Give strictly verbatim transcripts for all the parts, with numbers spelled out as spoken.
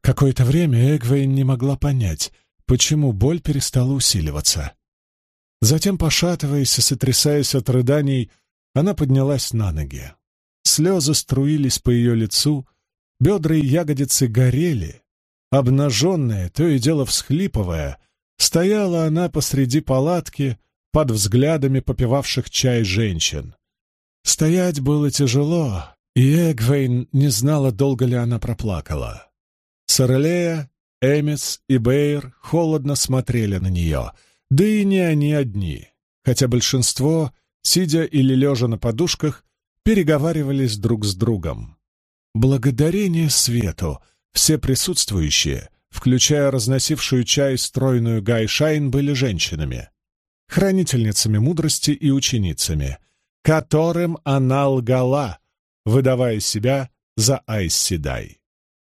Какое-то время Эгвейн не могла понять, почему боль перестала усиливаться. Затем, пошатываясь и сотрясаясь от рыданий, она поднялась на ноги. Слезы струились по ее лицу, бедра и ягодицы горели. Обнаженная, то и дело всхлипывая, стояла она посреди палатки под взглядами попивавших чай женщин. Стоять было тяжело, и Эгвейн не знала, долго ли она проплакала. Сорелея, Эмис и Бэйр холодно смотрели на нее, да и не они одни, хотя большинство, сидя или лежа на подушках, переговаривались друг с другом. Благодарение свету все присутствующие, включая разносившую чай стройную Гайшайн, были женщинами, хранительницами мудрости и ученицами, которым она лгала, выдавая себя за Айс Седай.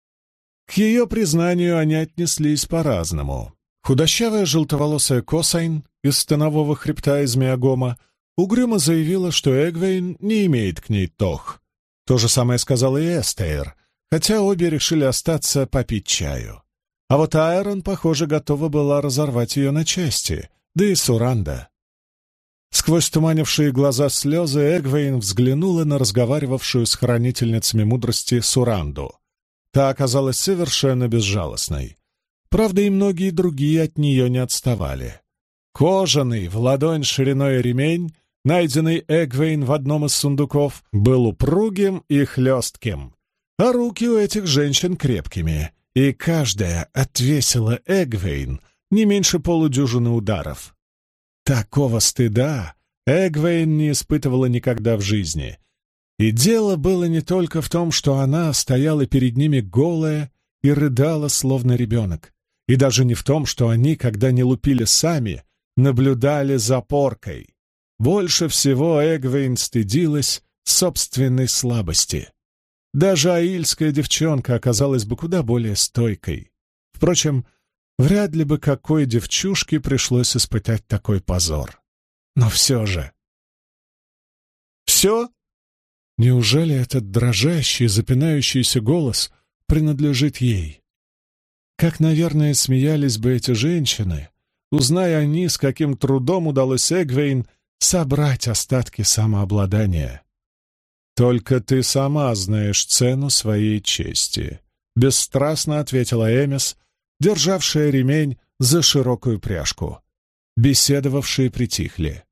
К ее признанию они отнеслись по-разному. Худощавая желтоволосая Косайн из станового хребта из Миагома угрюмо заявила, что Эгвейн не имеет к ней тох. То же самое сказала и Эстейр, хотя обе решили остаться попить чаю. А вот Айрон, похоже, готова была разорвать ее на части, да и Суранда. Сквозь туманившие глаза слезы Эгвейн взглянула на разговаривавшую с хранительницами мудрости Суранду. Та оказалась совершенно безжалостной. Правда, и многие другие от нее не отставали. Кожаный, в ладонь шириной ремень, найденный Эгвейн в одном из сундуков, был упругим и хлестким, а руки у этих женщин крепкими, и каждая отвесила Эгвейн не меньше полудюжины ударов. Такого стыда Эгвейн не испытывала никогда в жизни. И дело было не только в том, что она стояла перед ними голая и рыдала, словно ребенок, и даже не в том, что они, когда не лупили сами, наблюдали за поркой. Больше всего Эгвейн стыдилась собственной слабости. Даже аильская девчонка оказалась бы куда более стойкой. Впрочем, вряд ли бы какой девчушке пришлось испытать такой позор. Но все же... «Все?» Неужели этот дрожащий, запинающийся голос принадлежит ей? Как, наверное, смеялись бы эти женщины, узная они, с каким трудом удалось Эгвейн собрать остатки самообладания. «Только ты сама знаешь цену своей чести», — бесстрастно ответила Эмис, державшая ремень за широкую пряжку. Беседовавшие притихли.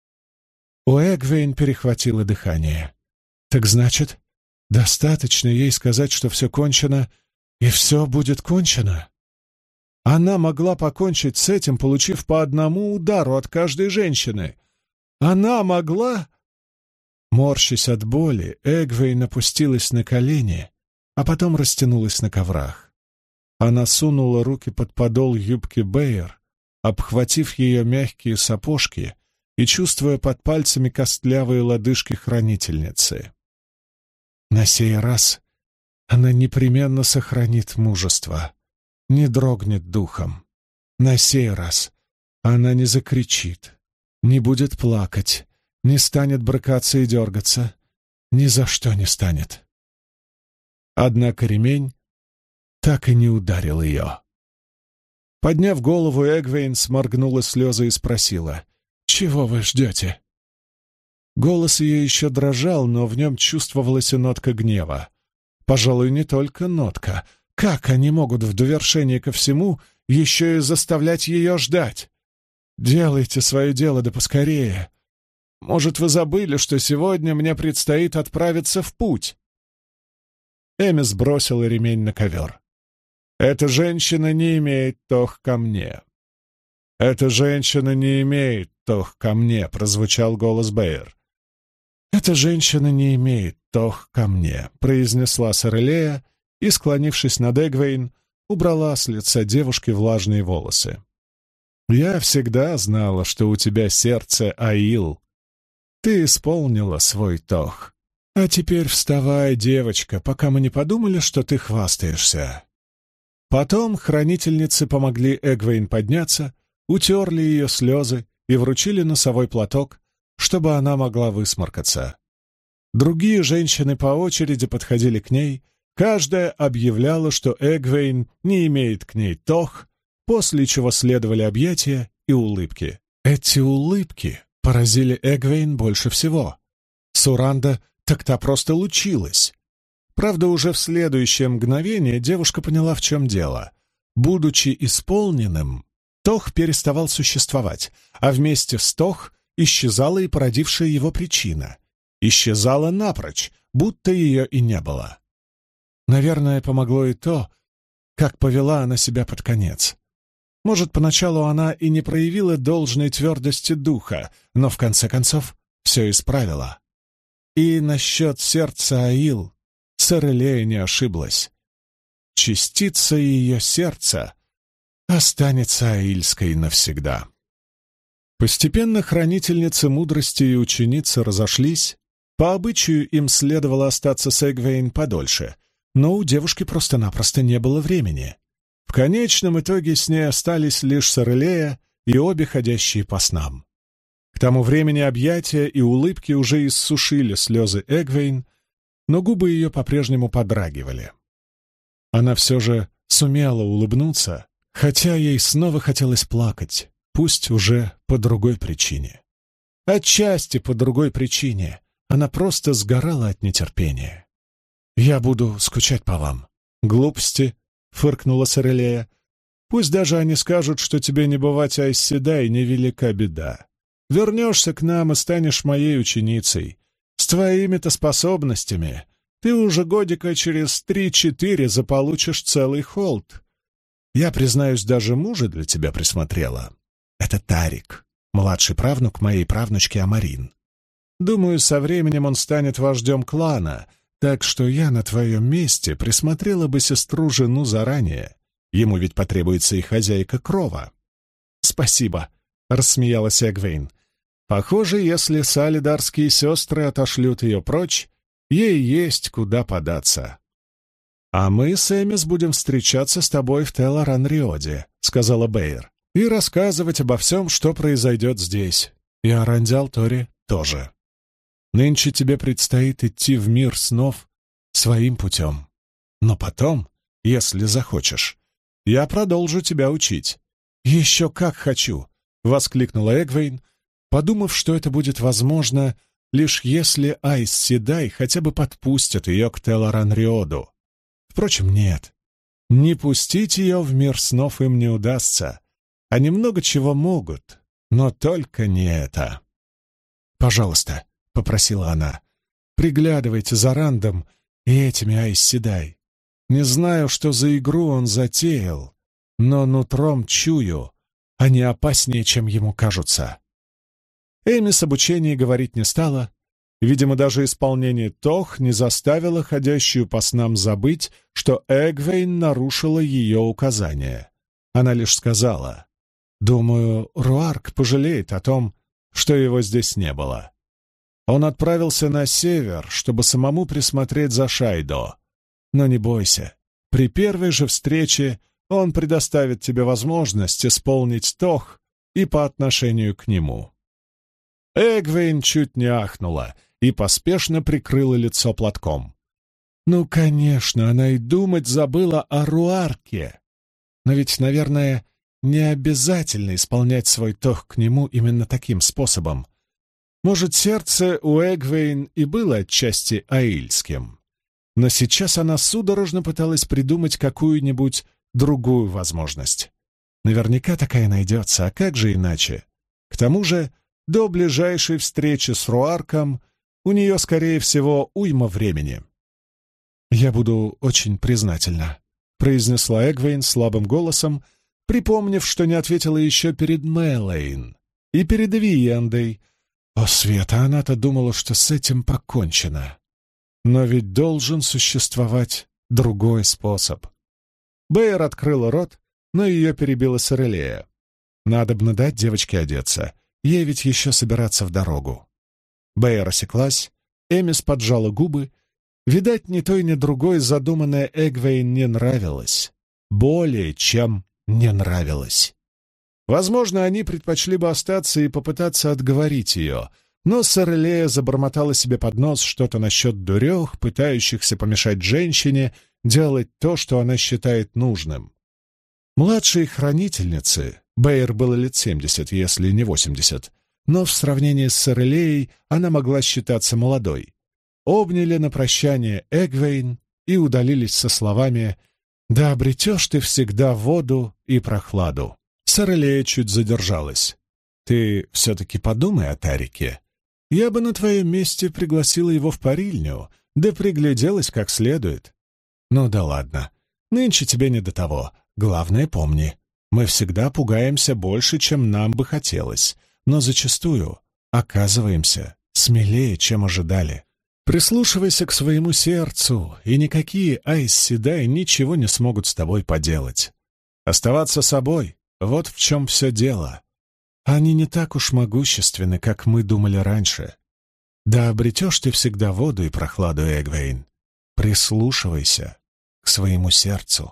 У Эгвейн перехватило дыхание. «Так значит, достаточно ей сказать, что все кончено, и все будет кончено?» Она могла покончить с этим, получив по одному удару от каждой женщины. Она могла... Морщась от боли, Эгвейн опустилась на колени, а потом растянулась на коврах. Она сунула руки под подол юбки Бэйр, обхватив ее мягкие сапожки и чувствуя под пальцами костлявые лодыжки хранительницы. На сей раз она непременно сохранит мужество, не дрогнет духом. На сей раз она не закричит, не будет плакать, не станет брыкаться и дергаться, ни за что не станет. Однако ремень так и не ударил ее. Подняв голову, Эгвейн сморгнула слезы и спросила: «Чего вы ждете?» Голос ее еще дрожал, но в нем чувствовалась и нотка гнева. Пожалуй, не только нотка. Как они могут в довершение ко всему еще и заставлять ее ждать? «Делайте свое дело, да поскорее. Может, вы забыли, что сегодня мне предстоит отправиться в путь?» Эмис бросила ремень на ковер. «Эта женщина не имеет тох ко мне». «Эта женщина не имеет тох ко мне», — прозвучал голос Бэйр. «Эта женщина не имеет тох ко мне», — произнесла Сорелея и, склонившись над Эгвейн, убрала с лица девушки влажные волосы. «Я всегда знала, что у тебя сердце Аил. Ты исполнила свой тох. А теперь вставай, девочка, пока мы не подумали, что ты хвастаешься». Потом хранительницы помогли Эгвейн подняться, утерли ее слезы и вручили носовой платок, чтобы она могла высморкаться. Другие женщины по очереди подходили к ней, Каждая объявляла, что Эгвейн не имеет к ней тох, после чего следовали объятия и улыбки. Эти улыбки поразили Эгвейн больше всего. Суранда так та просто лучилась. Правда, уже в следующее мгновение девушка поняла, в чем дело. Будучи исполненным, тох переставал существовать, а вместе с тох исчезала и породившая его причина. Исчезала напрочь, будто ее и не было. Наверное, помогло и то, как повела она себя под конец. Может, поначалу она и не проявила должной твердости духа, но в конце концов все исправила. И насчет сердца Аил Сорелея не ошиблась. Частица ее сердца останется аильской навсегда. Постепенно хранительницы мудрости и ученицы разошлись. По обычаю им следовало остаться с Эгвейн подольше, но у девушки просто-напросто не было времени. В конечном итоге с ней остались лишь Сорелея и обе ходящие по снам. К тому времени объятия и улыбки уже иссушили слезы Эгвейн, но губы ее по-прежнему подрагивали. Она все же сумела улыбнуться, хотя ей снова хотелось плакать, пусть уже по другой причине. Отчасти по другой причине. Она просто сгорала от нетерпения. «Я буду скучать по вам». «Глупости», — фыркнула Сорелея. «Пусть даже они скажут, что тебе не бывать Айсседай, невелика беда. Вернешься к нам и станешь моей ученицей. С твоими-то способностями ты уже годика через три-четыре заполучишь целый холд. Я, признаюсь, даже мужа для тебя присмотрела. Это Тарик, младший правнук моей правнучки Амарин. Думаю, со временем он станет вождем клана, так что я на твоем месте присмотрела бы сестру-жену заранее. Ему ведь потребуется и хозяйка крова». «Спасибо», — рассмеялась Эгвейн. «Похоже, если салидарские сестры отошлют ее прочь, ей есть куда податься». «А мы с Эмис будем встречаться с тобой в Телоран-Риоде», — сказала Бэйр, «и рассказывать обо всем, что произойдет здесь. И о Рандиал-Торе тоже. Нынче тебе предстоит идти в мир снов своим путем. Но потом, если захочешь, я продолжу тебя учить». «Еще как хочу!» — воскликнула Эгвейн, подумав, что это будет возможно, лишь если Айс Седай хотя бы подпустят ее к Телоран-Риоду. Впрочем, нет. Не пустить ее в мир снов им не удастся. Они много чего могут, но только не это. «Пожалуйста», — попросила она, — «приглядывайте за Рандом и этими Айс Седай. Не знаю, что за игру он затеял, но нутром чую, они опаснее, чем ему кажутся». Эми с обучением говорить не стала. Видимо, даже исполнение Тох не заставило ходящую по снам забыть, что Эгвейн нарушила ее указания. Она лишь сказала: «Думаю, Руарк пожалеет о том, что его здесь не было. Он отправился на север, чтобы самому присмотреть за Шайдо. Но не бойся, при первой же встрече он предоставит тебе возможность исполнить Тох и по отношению к нему». Эгвейн чуть не ахнула и поспешно прикрыла лицо платком. Ну, конечно, она и думать забыла о Руарке. Но ведь, наверное, не обязательно исполнять свой тох к нему именно таким способом. Может, сердце у Эгвейн и было отчасти аильским. Но сейчас она судорожно пыталась придумать какую-нибудь другую возможность. Наверняка такая найдется, а как же иначе? К тому же, до ближайшей встречи с Руарком у нее, скорее всего, уйма времени. «Я буду очень признательна», — произнесла Эгвейн слабым голосом, припомнив, что не ответила еще перед Мэлэйн и перед Виендой. О, Света, она-то думала, что с этим покончено. Но ведь должен существовать другой способ. Бэйр открыла рот, но ее перебила Сорелея. «Надобно дать девочке одеться. Ей ведь еще собираться в дорогу». Бэйр осеклась, Эмис поджала губы. Видать, ни той, ни другой задуманная Эгвейн не нравилась. Более чем не нравилась. Возможно, они предпочли бы остаться и попытаться отговорить ее, Но Сорелея забормотала себе под нос что-то насчет дурех, пытающихся помешать женщине делать то, что она считает нужным. Младшей хранительнице, Бэйр было лет семьдесят, если не восемьдесят, но в сравнении с Сорелеей она могла считаться молодой, обняли на прощание Эгвейн и удалились со словами «Да обретешь ты всегда воду и прохладу». Сорелея чуть задержалась. «Ты все-таки подумай о Тарике. Я бы на твоем месте пригласила его в парильню, да пригляделась как следует». «Ну да ладно, нынче тебе не до того. Главное, помни, мы всегда пугаемся больше, чем нам бы хотелось, но зачастую оказываемся смелее, чем ожидали. Прислушивайся к своему сердцу, и никакие Айс Седай ничего не смогут с тобой поделать. Оставаться собой — вот в чем все дело. Они не так уж могущественны, как мы думали раньше. Да обретешь ты всегда воду и прохладу, Эгвейн. Прислушивайся к своему сердцу».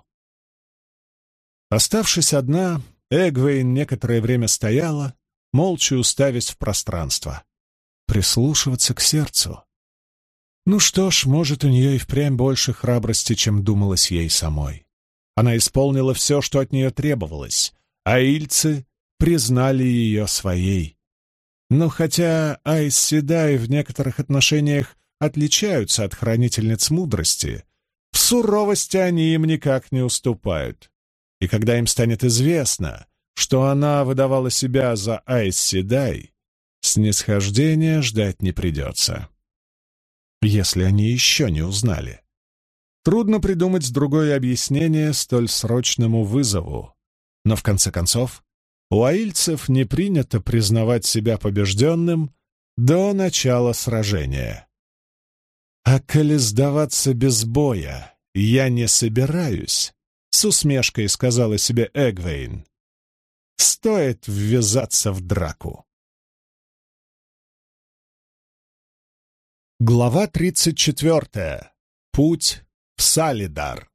Оставшись одна, Эгвейн некоторое время стояла, молча уставясь в пространство. Прислушиваться к сердцу. Ну что ж, может, у нее и впрямь больше храбрости, чем думалось ей самой. Она исполнила все, что от нее требовалось, а ильцы признали ее своей. Но хотя Айс Седай в некоторых отношениях отличаются от хранительниц мудрости, в суровости они им никак не уступают. И когда им станет известно, что она выдавала себя за Айс Седай, снисхождения ждать не придется. Если они еще не узнали. Трудно придумать другое объяснение столь срочному вызову. Но в конце концов, у аильцев не принято признавать себя побежденным до начала сражения. «А коли сдаваться без боя я не собираюсь», — с усмешкой сказала себе Эгвейн, — «стоит ввязаться в драку». Глава тридцать четвертая. Путь в Салидар.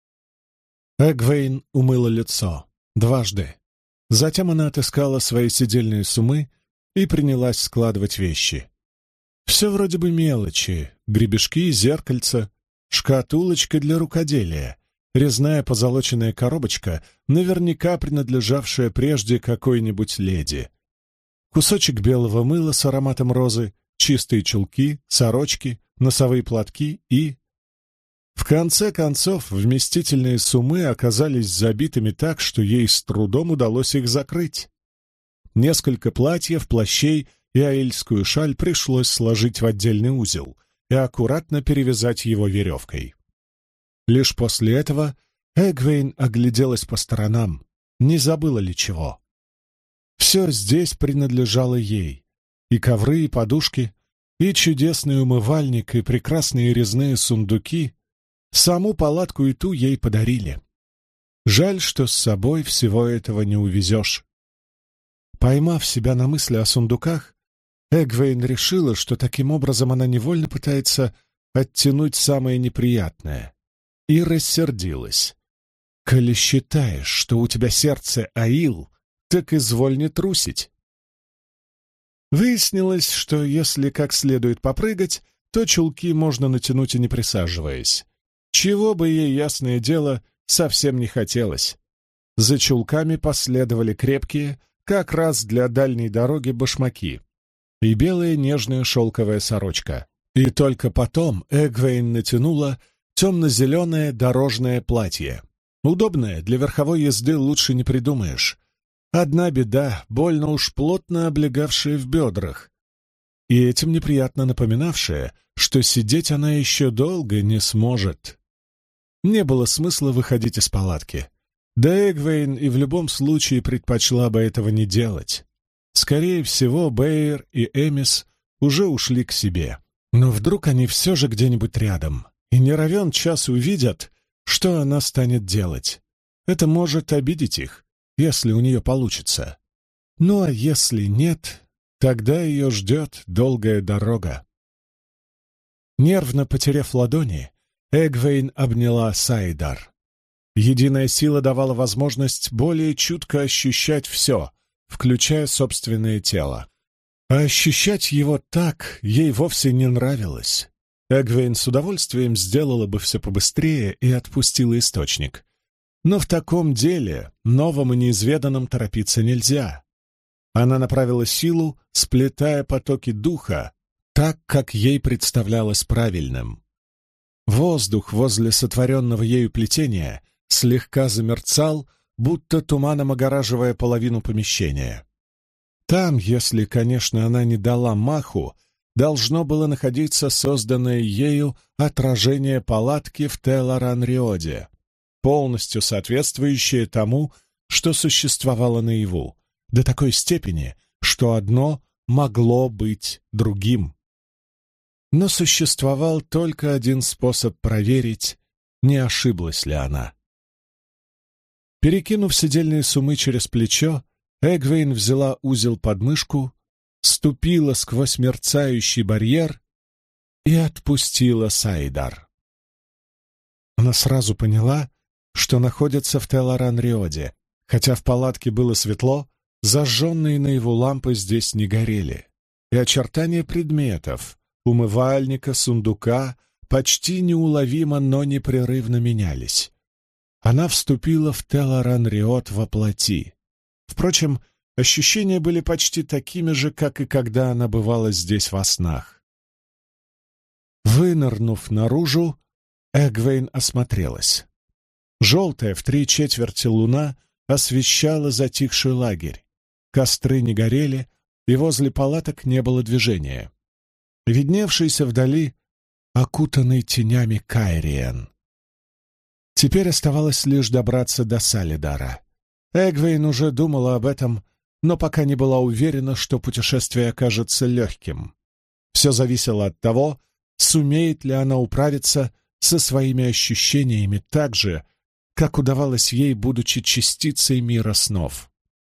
Эгвейн умыла лицо дважды. Затем она отыскала свои седельные суммы и принялась складывать вещи. Все вроде бы мелочи: гребешки, зеркальца, шкатулочка для рукоделия, резная позолоченная коробочка, наверняка принадлежавшая прежде какой-нибудь леди, кусочек белого мыла с ароматом розы, чистые чулки, сорочки, носовые платки и... В конце концов, вместительные суммы оказались забитыми так, что ей с трудом удалось их закрыть. Несколько платьев, плащей и аильскую шаль пришлось сложить в отдельный узел и аккуратно перевязать его веревкой. Лишь после этого Эгвейн огляделась по сторонам, не забыла ли чего. Все здесь принадлежало ей. И ковры, и подушки, и чудесный умывальник, и прекрасные резные сундуки. Саму палатку и ту ей подарили. Жаль, что с собой всего этого не увезешь. Поймав себя на мысли о сундуках, Эгвейн решила, что таким образом она невольно пытается оттянуть самое неприятное, и рассердилась. «Коли считаешь, что у тебя сердце аил, так изволь не трусить». Выяснилось, что если как следует попрыгать, то чулки можно натянуть и не присаживаясь. Чего бы ей, ясное дело, совсем не хотелось. За чулками последовали крепкие, как раз для дальней дороги, башмаки и белая нежная шелковая сорочка. И только потом Эгвейн натянула темно-зеленое дорожное платье. Удобное, для верховой езды лучше не придумаешь. Одна беда, больно уж плотно облегавшая в бедрах, и этим неприятно напоминавшая, что сидеть она еще долго не сможет. Не было смысла выходить из палатки. Да Эгвейн и в любом случае предпочла бы этого не делать. Скорее всего, Бэйр и Эмис уже ушли к себе. Но вдруг они все же где-нибудь рядом, и не равен час увидят, что она станет делать. Это может обидеть их, если у нее получится. Ну а если нет, тогда ее ждет долгая дорога. Нервно потеряв ладони, Эгвейн обняла Сайдар. Единая сила давала возможность более чутко ощущать все, включая собственное тело. А ощущать его так ей вовсе не нравилось. Эгвейн с удовольствием сделала бы все побыстрее и отпустила источник. Но в таком деле, новом и неизведанном, торопиться нельзя. Она направила силу, сплетая потоки духа, так, как ей представлялось правильным. Воздух возле сотворенного ею плетения слегка замерцал, будто туманом огораживая половину помещения. Там, если, конечно, она не дала маху, должно было находиться созданное ею отражение палатки в Телларан-Риоде, полностью соответствующее тому, что существовало наяву, до такой степени, что одно могло быть другим. Но существовал только один способ проверить, не ошиблась ли она. Перекинув седельные суммы через плечо, Эгвейн взяла узел под мышку, ступила сквозь мерцающий барьер и отпустила Саидар. Она сразу поняла, что находится в Телларан-Риоде, хотя в палатке было светло, зажженные наяву лампы здесь не горели, и очертания предметов — умывальника, сундука — почти неуловимо, но непрерывно менялись. Она вступила в Телларан-Риод во плоти. Впрочем, ощущения были почти такими же, как и когда она бывала здесь во снах. Вынырнув наружу, Эгвейн осмотрелась. Желтая в три четверти луна освещала затихший лагерь. Костры не горели, и возле палаток не было движения. Видневшийся вдали окутанный тенями Кайриен. Теперь оставалось лишь добраться до Салидара. Эгвейн уже думала об этом, но пока не была уверена, что путешествие окажется легким. Все зависело от того, сумеет ли она управиться со своими ощущениями так же, как удавалось ей, будучи частицей мира снов.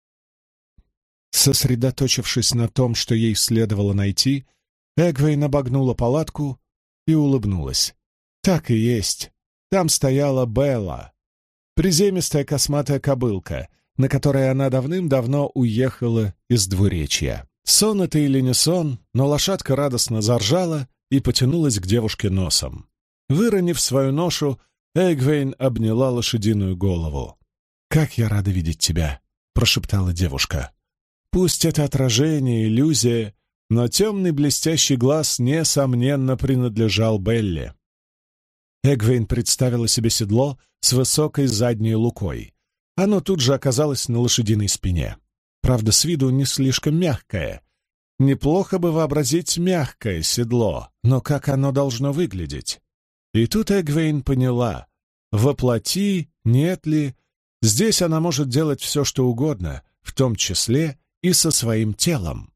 Сосредоточившись на том, что ей следовало найти, Эгвейн обогнула палатку и улыбнулась. Так и есть. Там стояла Белла, приземистая косматая кобылка, на которой она давным-давно уехала из двуречья. Сон это или не сон, но лошадка радостно заржала и потянулась к девушке носом. Выронив свою ношу, Эгвейн обняла лошадиную голову. «Как я рада видеть тебя!» — прошептала девушка. Пусть это отражение, иллюзия, но темный блестящий глаз, несомненно, принадлежал Белле. Эгвейн представила себе седло с высокой задней лукой. Оно тут же оказалось на лошадиной спине. Правда, с виду не слишком мягкое. Неплохо бы вообразить мягкое седло, но как оно должно выглядеть? И тут Эгвейн поняла, воплоти, нет ли, здесь она может делать все, что угодно, в том числе и со своим телом.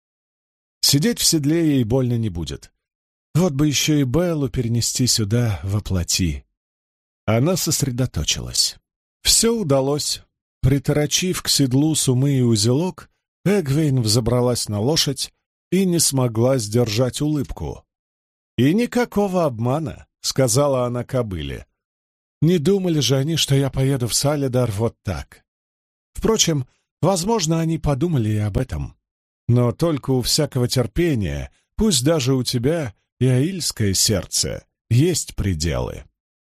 Сидеть в седле ей больно не будет. Вот бы еще и Беллу перенести сюда воплоти. Она сосредоточилась. Все удалось. Приторочив к седлу сумы и узелок, Эгвейн взобралась на лошадь и не смогла сдержать улыбку. «И никакого обмана», — сказала она кобыле. «Не думали же они, что я поеду в Салидар вот так?» Впрочем, возможно, они подумали и об этом. Но только у всякого терпения, пусть даже у тебя и аильское сердце, есть пределы.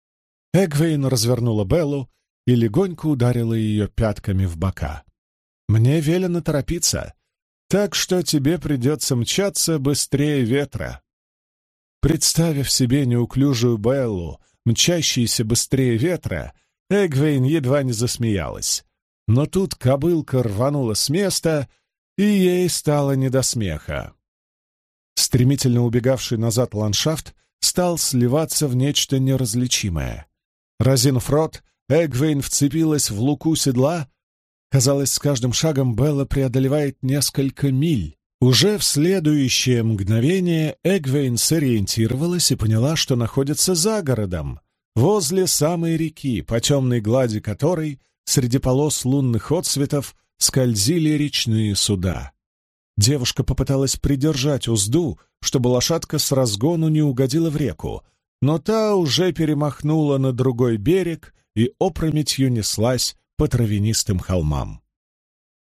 Эгвейн развернула Беллу и легонько ударила ее пятками в бока. «Мне велено торопиться, так что тебе придется мчаться быстрее ветра». Представив себе неуклюжую Беллу, мчащейся быстрее ветра, Эгвейн едва не засмеялась. Но тут кобылка рванула с места, и ей стало не до смеха. Стремительно убегавший назад ландшафт стал сливаться в нечто неразличимое. Разинув рот, Эгвейн вцепилась в луку седла. Казалось, с каждым шагом Белла преодолевает несколько миль. Уже в следующее мгновение Эгвейн сориентировалась и поняла, что находится за городом, возле самой реки, по темной глади которой среди полос лунных отсветов скользили речные суда. Девушка попыталась придержать узду, чтобы лошадка с разгону не угодила в реку, но та уже перемахнула на другой берег и опрометью неслась по травянистым холмам.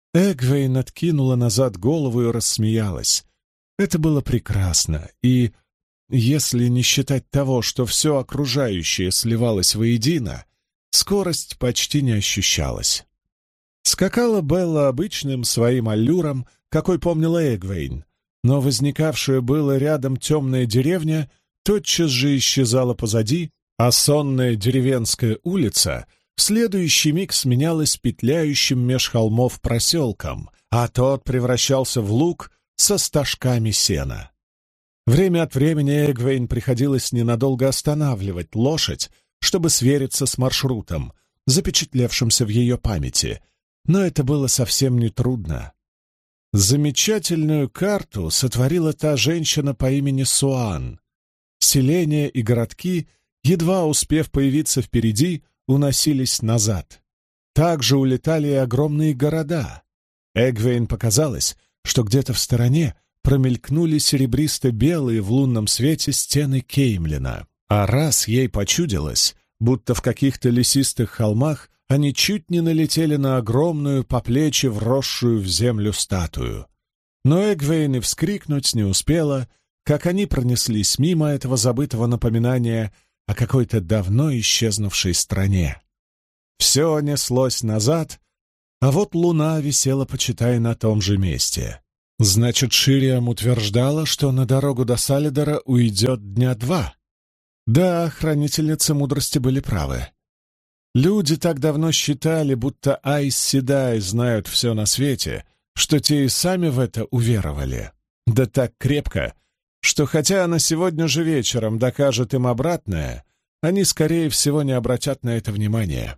Эгвейн откинула назад голову и рассмеялась. Это было прекрасно, и, если не считать того, что все окружающее сливалось воедино, скорость почти не ощущалась. Скакала Белла обычным своим аллюром, какой помнила Эгвейн, но возникавшая было рядом темная деревня тотчас же исчезала позади, а сонная деревенская улица в следующий миг сменялась петляющим меж холмов проселком, а тот превращался в луг со стажками сена. Время от времени Эгвейн приходилось ненадолго останавливать лошадь, чтобы свериться с маршрутом, запечатлевшимся в ее памяти, но это было совсем нетрудно. Замечательную карту сотворила та женщина по имени Суан. Селения и городки, едва успев появиться впереди, уносились назад. Также улетали и огромные города. Эгвейн показалось, что где-то в стороне промелькнули серебристо-белые в лунном свете стены Кеймлина. А раз ей почудилось, будто в каких-то лесистых холмах они чуть не налетели на огромную по плечи вросшую в землю статую. Но Эгвейн и вскрикнуть не успела, как они пронеслись мимо этого забытого напоминания о какой-то давно исчезнувшей стране. Все неслось назад, а вот луна висела, почитай, на том же месте. Значит, Шириам утверждала, что на дорогу до Салидора уйдет дня два. Да, хранительницы мудрости были правы. Люди так давно считали, будто Айс Седай знают все на свете, что те и сами в это уверовали. Да так крепко, что хотя она сегодня же вечером докажет им обратное, они, скорее всего, не обратят на это внимания.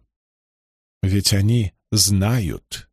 Ведь они знают.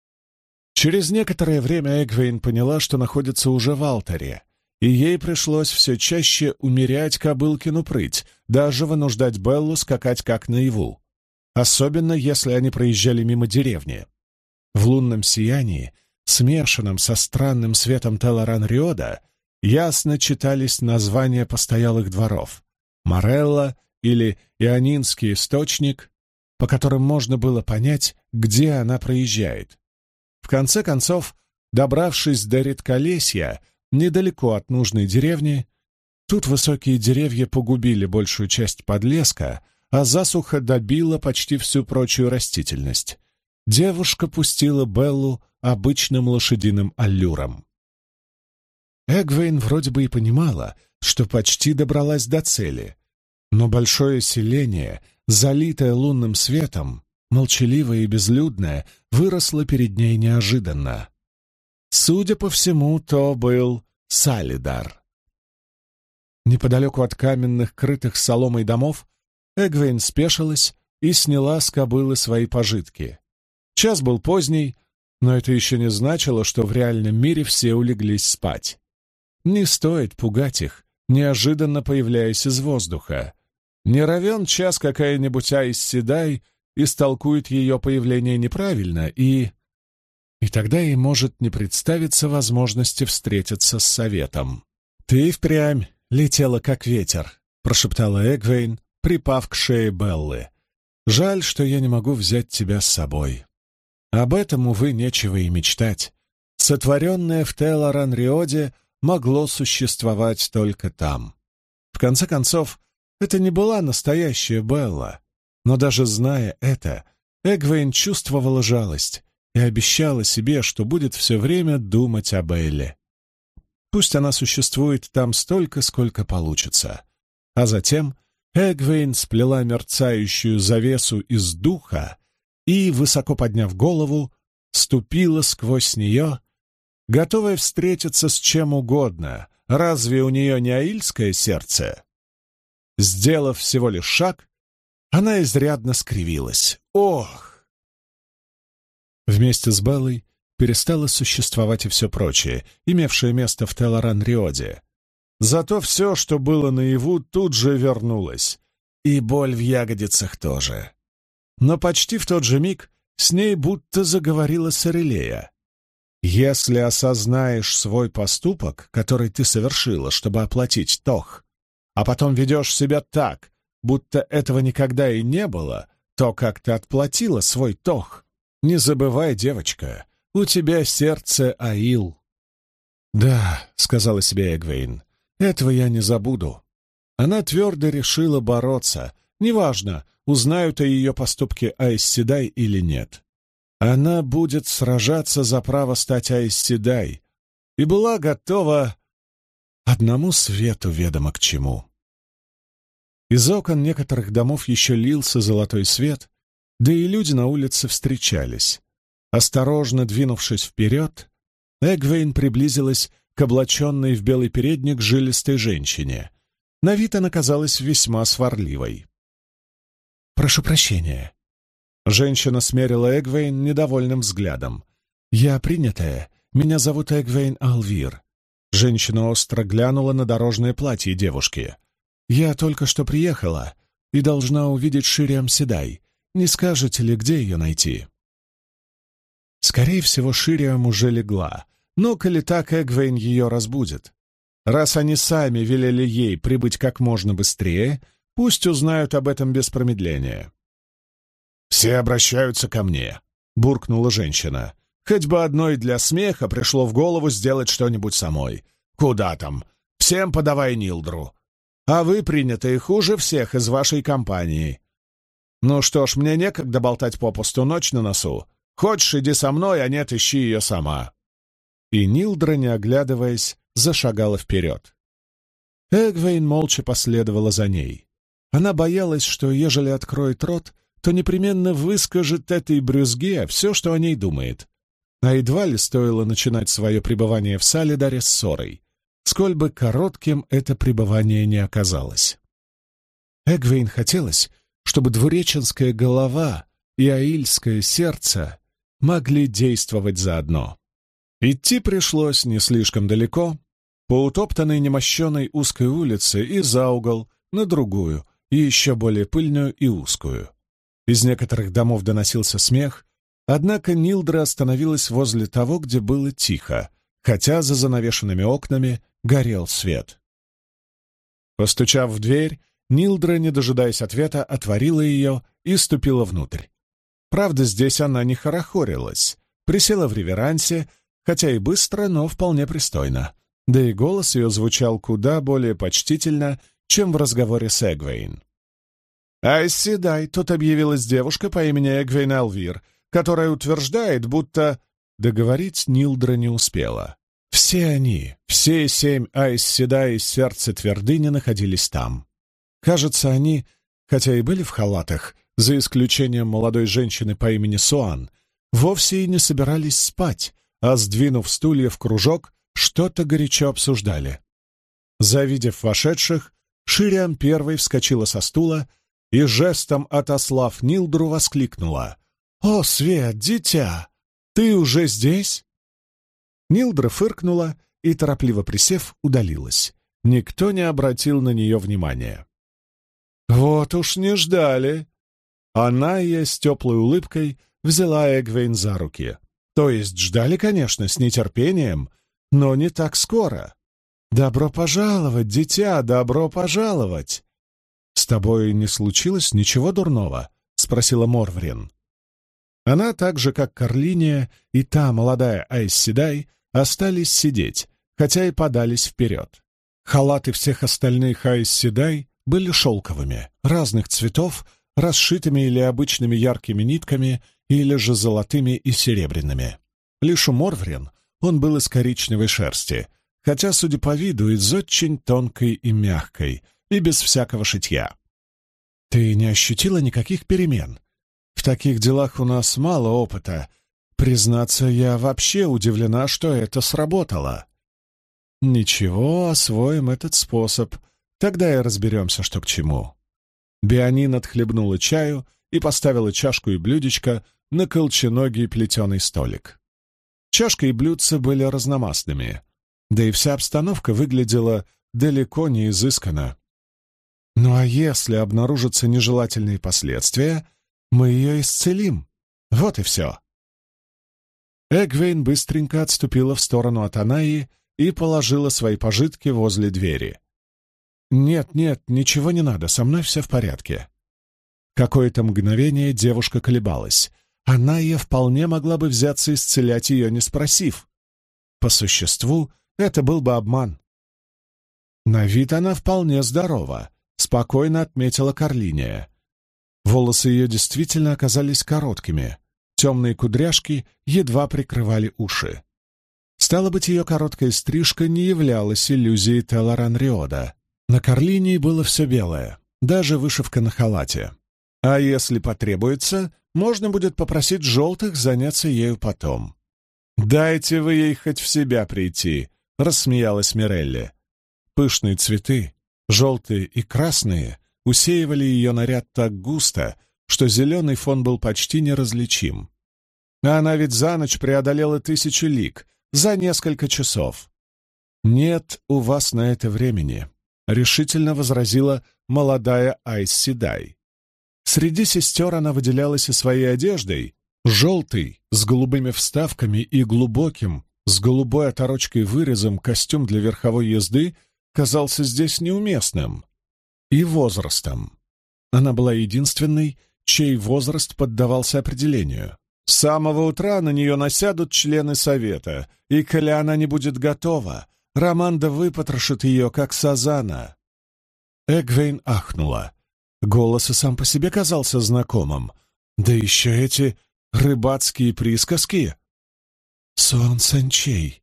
Через некоторое время Эгвейн поняла, что находится уже в алтаре, и ей пришлось все чаще умерять кобылкину прыть, даже вынуждать Беллу скакать как наяву, особенно если они проезжали мимо деревни. В лунном сиянии, смешанном со странным светом Телоран-Риода, ясно читались названия постоялых дворов — Морелла или Ионинский источник, по которым можно было понять, где она проезжает. В конце концов, добравшись до редколесья, недалеко от нужной деревни, тут высокие деревья погубили большую часть подлеска, а засуха добила почти всю прочую растительность. Девушка пустила Беллу обычным лошадиным аллюром. Эгвейн вроде бы и понимала, что почти добралась до цели, но большое селение, залитое лунным светом, молчаливое и безлюдное, выросло перед ней неожиданно. Судя по всему, то был Салидар. Неподалеку от каменных, крытых соломой домов, Эгвейн спешилась и сняла с кобылы свои пожитки. Час был поздний, но это еще не значило, что в реальном мире все улеглись спать. Не стоит пугать их, неожиданно появляясь из воздуха. Не равен час какая-нибудь Айс Седай истолкует ее появление неправильно, и... И тогда ей может не представиться возможности встретиться с советом. «Ты впрямь летела, как ветер», — прошептала Эгвейн, припав к шее Беллы. «Жаль, что я не могу взять тебя с собой. Об этом, увы, нечего и мечтать. Сотворенное в Телоран-Риоде могло существовать только там. В конце концов, это не была настоящая Белла, но даже зная это, Эгвейн чувствовала жалость и обещала себе, что будет все время думать о Белле. Пусть она существует там столько, сколько получится. А затем Эгвейн сплела мерцающую завесу из духа и, высоко подняв голову, ступила сквозь нее, готовая встретиться с чем угодно. Разве у нее не аильское сердце? Сделав всего лишь шаг, она изрядно скривилась. Ох! Вместе с Беллой перестало существовать и все прочее, имевшее место в Телоран-Риоде. Зато все, что было наяву, тут же вернулось. И боль в ягодицах тоже. Но почти в тот же миг с ней будто заговорила Сорелея. «Если осознаешь свой поступок, который ты совершила, чтобы оплатить Тох, а потом ведешь себя так, будто этого никогда и не было, то как ты отплатила свой Тох? Не забывай, девочка, У тебя сердце Аил». «Да», — сказала себе Эгвейн, — «этого я не забуду». Она твердо решила бороться. Неважно, узнают о ее поступке Аэс Седай или нет. Она будет сражаться за право стать Аэс Седай и была готова одному свету ведомо к чему. Из окон некоторых домов еще лился золотой свет, да и люди на улице встречались. Осторожно двинувшись вперед, Эгвейн приблизилась к облаченной в белый передник жилистой женщине. На вид она казалась весьма сварливой. «Прошу прощения». Женщина смерила Эгвейн недовольным взглядом. «Я принятая. Меня зовут Эгвейн Алвир». Женщина остро глянула на дорожное платье девушки. «Я только что приехала и должна увидеть Шириам Седай. Не скажете ли, где ее найти?» Скорее всего, Шириам уже легла, но, коли так, Эгвейн ее разбудит. Раз они сами велели ей прибыть как можно быстрее, пусть узнают об этом без промедления. «Все обращаются ко мне», — буркнула женщина. «Хоть бы одной для смеха пришло в голову сделать что-нибудь самой. Куда там? Всем подавай Нилдру. А вы принятые хуже всех из вашей компании. Ну что ж, мне некогда болтать попусту, ночь на носу. Хочешь, иди со мной, а нет, ищи ее сама». И Нилдра, не оглядываясь, зашагала вперед. Эгвейн молча последовала за ней. Она боялась, что, ежели откроет рот, то непременно выскажет этой брюзге все, что о ней думает. А едва ли стоило начинать свое пребывание в Салидаре с ссорой, сколь бы коротким это пребывание не оказалось. Эгвейн хотелось, чтобы двуреченская голова и аильское сердце могли действовать заодно. Идти пришлось не слишком далеко, по утоптанной немощенной узкой улице и за угол, на другую, и еще более пыльную и узкую. Из некоторых домов доносился смех, однако Нилдра остановилась возле того, где было тихо, хотя за занавешенными окнами горел свет. Постучав в дверь, Нилдра, не дожидаясь ответа, отворила ее и ступила внутрь. Правда, здесь она не хорохорилась, присела в реверансе, хотя и быстро, но вполне пристойно, да и голос ее звучал куда более почтительно, чем в разговоре с Эгвейн. «Аэс Седай, тут объявилась девушка по имени Эгвейн Алвир, которая утверждает, будто...» Договорить Нилдра не успела. Все они, все семь Аэс Седай из сердца твердыни находились там. Кажется, они, хотя и были в халатах, за исключением молодой женщины по имени Суан, вовсе и не собирались спать, а, сдвинув стулья в кружок, что-то горячо обсуждали. Завидев вошедших, Шириам первой вскочила со стула и, жестом отослав Нилдру, воскликнула: «О, Свет, дитя, ты уже здесь?» Нилдра фыркнула и, торопливо присев, удалилась. Никто не обратил на нее внимания. «Вот уж не ждали!» Она ей с теплой улыбкой взяла Эгвейн за руки. То есть ждали, конечно, с нетерпением, но не так скоро. «Добро пожаловать, дитя, добро пожаловать!» «С тобой не случилось ничего дурного?» — спросила Морврин. Она, так же как Карлиния и та молодая Аэс Седай, остались сидеть, хотя и подались вперед. Халаты всех остальных Аэс Седай были шелковыми, разных цветов, расшитыми или обычными яркими нитками, или же золотыми и серебряными. Лишь у Морврин он был из коричневой шерсти, хотя, судя по виду, из очень тонкой и мягкой, и без всякого шитья. «Ты не ощутила никаких перемен? В таких делах у нас мало опыта. Признаться, я вообще удивлена, что это сработало». «Ничего, освоим этот способ. Тогда и разберемся, что к чему». Беонин отхлебнула чаю и поставила чашку и блюдечко на колченогий плетеный столик. Чашка и блюдца были разномастными, да и вся обстановка выглядела далеко не изысканно. «Ну а если обнаружатся нежелательные последствия, мы ее исцелим. Вот и все». Эгвейн быстренько отступила в сторону от Анаи и положила свои пожитки возле двери. «Нет, нет, ничего не надо, со мной все в порядке». Какое-то мгновение девушка колебалась, Анайя вполне могла бы взяться исцелять ее, не спросив. По существу, это был бы обман. На вид она вполне здорова, спокойно отметила Карлиния. Волосы ее действительно оказались короткими, темные кудряшки едва прикрывали уши. Стало быть, ее короткая стрижка не являлась иллюзией Телларанриода. На Карлинии было все белое, даже вышивка на халате. А если потребуется, можно будет попросить желтых заняться ею потом. «Дайте вы ей хоть в себя прийти», — рассмеялась Мирелли. Пышные цветы, желтые и красные, усеивали ее наряд так густо, что зеленый фон был почти неразличим. А она ведь за ночь преодолела тысячу лиг, за несколько часов. «Нет у вас на это времени», — решительно возразила молодая Айс Седай. Среди сестер она выделялась и своей одеждой, желтый, с голубыми вставками и глубоким, с голубой оторочкой вырезом костюм для верховой езды казался здесь неуместным. И возрастом. Она была единственной, чей возраст поддавался определению. С самого утра на нее насядут члены совета, и, коли она не будет готова, Романда выпотрошит ее, как сазана. Эгвейн ахнула. Голос и сам по себе казался знакомым. Да еще эти рыбацкие присказки. Сон Санчей.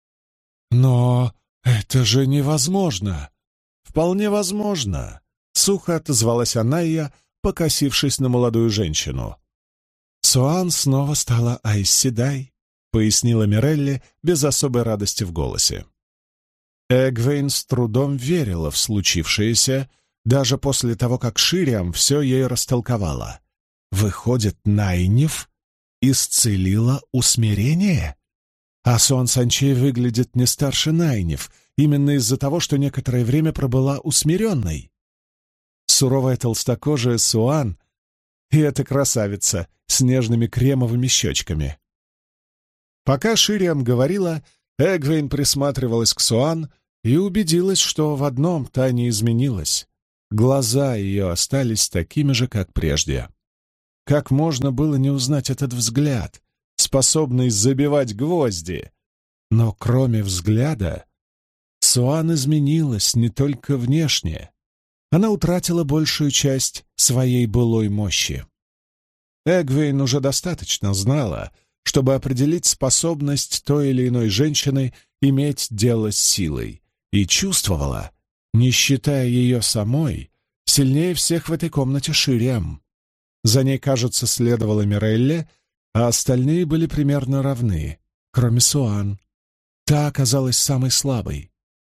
Но это же невозможно. Вполне возможно. Сухо отозвалась Анайя, покосившись на молодую женщину. Суан снова стала Айс Седай, пояснила Мирелли без особой радости в голосе. Эгвейн с трудом верила в случившееся, даже после того, как Шириам все ей растолковала. Выходит, Найниф исцелила усмирение? А Суан Санчей выглядит не старше Найниф, именно из-за того, что некоторое время пробыла усмиренной. Суровая толстокожая Суан и эта красавица с нежными кремовыми щечками. Пока Шириам говорила, Эгвейн присматривалась к Суан и убедилась, что в одном та не изменилась. Глаза ее остались такими же, как прежде. Как можно было не узнать этот взгляд, способный забивать гвозди? Но кроме взгляда, Суан изменилась не только внешне. Она утратила большую часть своей былой мощи. Эгвейн уже достаточно знала, чтобы определить способность той или иной женщины иметь дело с силой, и чувствовала, не считая ее самой, сильнее всех в этой комнате Шириам. За ней, кажется, следовала Мирелли, а остальные были примерно равны, кроме Суан. Та оказалась самой слабой.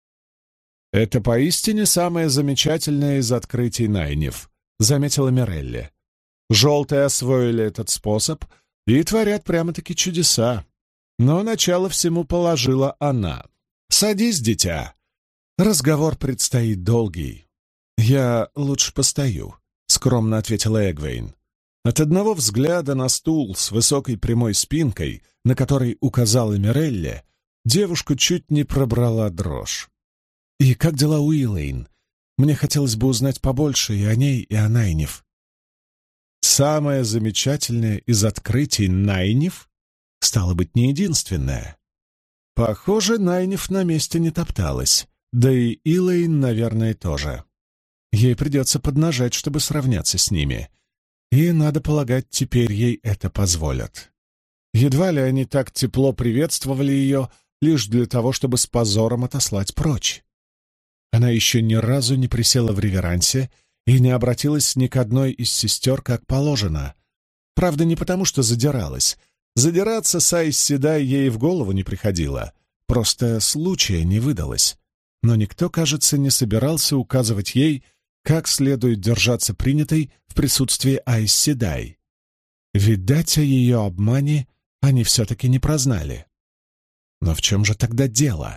«Это поистине самое замечательное из открытий Найниф», — заметила Мирелли. «Желтые освоили этот способ и творят прямо-таки чудеса. Но начало всему положила она. Садись, дитя. Разговор предстоит долгий». «Я лучше постою», — скромно ответила Эгвейн. От одного взгляда на стул с высокой прямой спинкой, на который указала Мирелли, девушку чуть не пробрала дрожь. «И как дела у Илэйн? Мне хотелось бы узнать побольше и о ней, и о Найниф». Самое замечательное из открытий Найниф стало быть не единственное. Похоже, Найниф на месте не топталась, да и Илэйн, наверное, тоже. Ей придется поднажать, чтобы сравняться с ними. И, надо полагать, теперь ей это позволят. Едва ли они так тепло приветствовали ее лишь для того, чтобы с позором отослать прочь. Она еще ни разу не присела в реверансе и не обратилась ни к одной из сестер как положено. Правда, не потому, что задиралась. Задираться с Айс Седай ей в голову не приходило. Просто случая не выдалось. Но никто, кажется, не собирался указывать ей, как следует держаться принятой в присутствии Айс Седай. Видать, о ее обмане они все-таки не прознали. Но в чем же тогда дело?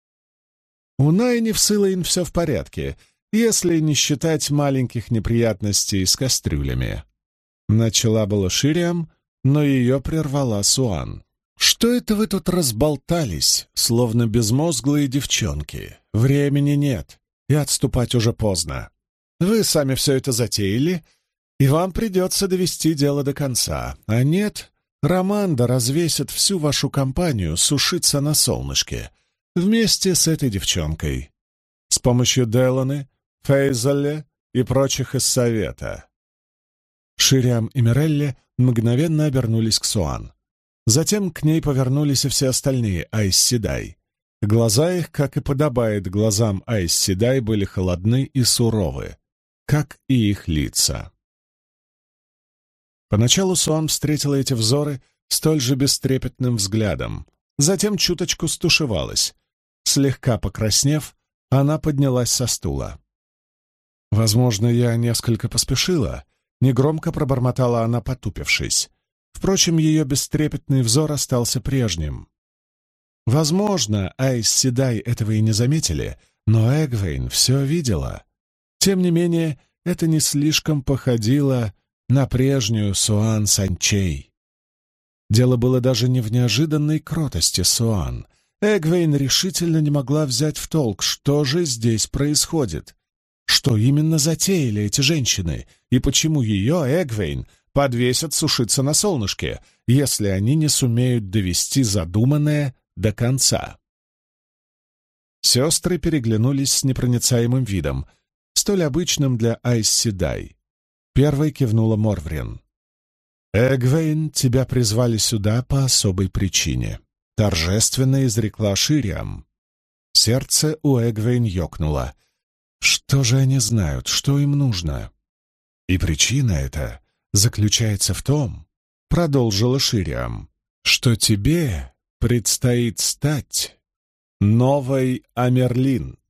У Найниф с Илэйн все в порядке, если не считать маленьких неприятностей с кастрюлями. Начала было Шириам, но ее прервала Суан. «Что это вы тут разболтались, словно безмозглые девчонки? Времени нет, и отступать уже поздно. Вы сами все это затеяли, и вам придется довести дело до конца. А нет, Романда развесит всю вашу компанию сушиться на солнышке вместе с этой девчонкой. С помощью Деланы, Фейзале и прочих из совета». Шириам и Мирелли мгновенно обернулись к Суан. Затем к ней повернулись и все остальные Айс Седай. Глаза их, как и подобает глазам Айс Седай, были холодны и суровы, как и их лица. Поначалу Суан встретила эти взоры столь же бестрепетным взглядом, затем чуточку стушевалась. Слегка покраснев, она поднялась со стула. «Возможно, я несколько поспешила», — негромко пробормотала она, потупившись. Впрочем, ее бестрепетный взор остался прежним. Возможно, Айс Седай этого и не заметили, но Эгвейн все видела. Тем не менее, это не слишком походило на прежнюю Суан Санчей. Дело было даже не в неожиданной кротости Суан. Эгвейн решительно не могла взять в толк, что же здесь происходит. Что именно затеяли эти женщины, и почему ее, Эгвейн, подвесят сушиться на солнышке, если они не сумеют довести задуманное до конца. Сестры переглянулись с непроницаемым видом, столь обычным для Айс Седай. Первой кивнула Морврин. «Эгвейн, тебя призвали сюда по особой причине», — торжественно изрекла Шириам. Сердце у Эгвейн ёкнуло. Что же они знают, что им нужно? И причина эта заключается в том, — продолжила Шириам, — что тебе предстоит стать новой Амерлин.